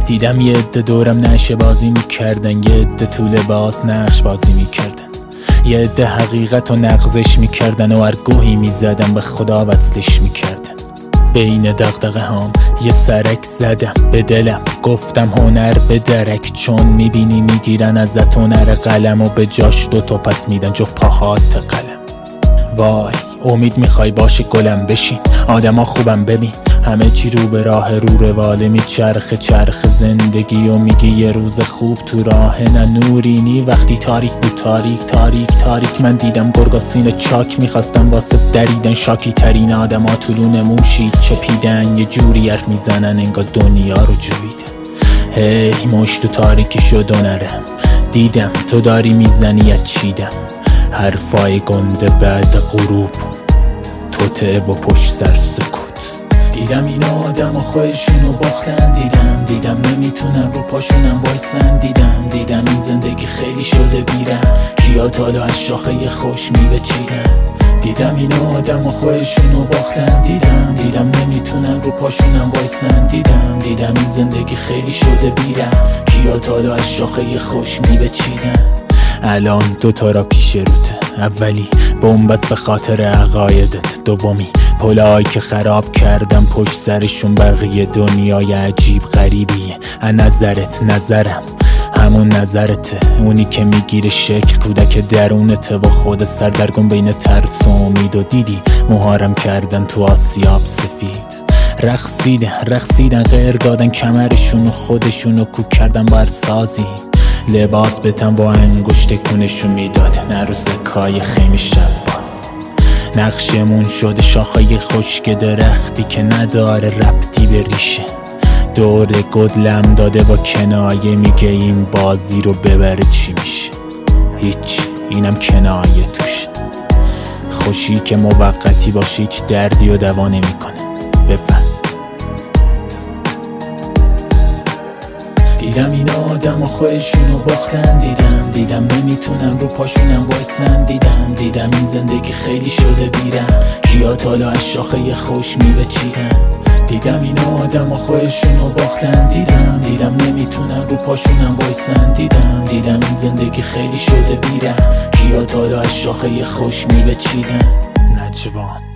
دیدم یه عده دورم نشه بازی میکردن، یه عده تو لباس نقش بازی میکردن، یه عده حقیقت و نقضش میکردن و هر گوهی میزدن به خدا وصلش میکردن. بین دغدغه هام یه سرک زدم به دلم، گفتم هنر به درک، چون میبینی میگیرن ازت هنر قلم و به جاش دوتا پس میدن جفت پاهات قلم. وای امید میخوای باشه گلم بشین، آدما خوبم ببین، همه چی رو به راه رو رواله میچرخه چرخ زندگی و میگه یه روز خوب تو راه نه نورینی. وقتی تاریک بود تاریک تاریک تاریک، من دیدم گرگا سینه چاک میخواستم واسه دریدن، شاکی ترین آدما طولون موشی چپیدن، یه جوری حرف میزنن انگار دنیا رو جویدن. هی مشت و تاریکی شد و نرم، دیدم تو داری میزنی از چیدم، حرفای گنده بعد غروب توته و پشت سر سکوت. دیدم این آدم و خودشونو باختن، دیدم نمیتونن رو پاشونم وایسن، دیدم این زندگی خیلی شده بیرن، کیا تالا از شاخه خوش میوه چیدن. دیدم این آدم و خودشونو باختن، دیدم نمیتونن رو پاشونم وایسن، دیدم این زندگی خیلی شده بیرن، کیا تالا از شاخه خوش میوه چیدن. الان دوتا را پیش روته، اولی بمبست به خاطر عقایدت، دومی پلایی که خراب کردم پشت سرشون بقیه دنیای عجیب غریبیه. نظرت نظرم همون نظرته، اونی که میگیره شکل کودک درونته و خود سردرگم بین ترس و امید. و دیدی موهارم کردن تو آسیاب سفید، رقصیدن غیر دادن کمرشون و خودشون و کوک کردن بر سازی، لباس بتن با انگشت کنشون میداد نروسکای خیمه شب باز. نقشمون شده شاخهای خشک درختی که نداره ربطی به ریشه، دور گدلم داده با کنایه، میگه این بازی رو ببره چی میشه، هیچ اینم کنایه توش، خوشی که موقتی باشه هیچ دردی و دوا نمیکنه. بفهم. دیدم این آدم و خودشونو باختن، دیدم نمیتونم رو پاشونم وایسن، دیدم این زندگی خیلی شده بیرن، کیا تالا از شاخه خوش میوه چیدن. دیدم این آدم و خودشونو باختن، دیدم نمیتونم رو پاشونم وایسن، دیدم این زندگی خیلی شده بیرن، کیا تالا از شاخه خوش میوه چیدن. نجوان.